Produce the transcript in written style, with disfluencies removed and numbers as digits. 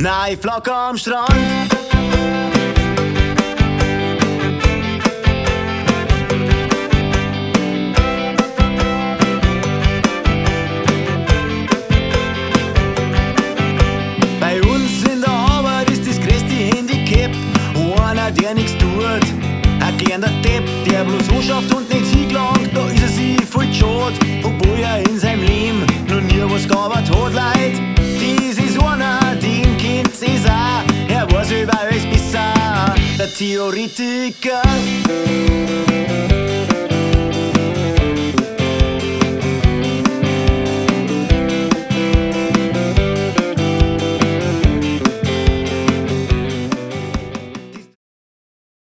Nein, Flagge am Strand. Bei uns in der Arbeit ist das größte Handicap einer, der nichts tut. Ein kleiner Depp, der bloß anschafft und nicht hingelangt, da ist er sich voll schade, obwohl er in seinem Leben noch nie was gearbeitet hat, Leid. Das ist einer, den kennt's es auch, er weiß über alles besser, der Theoretiker.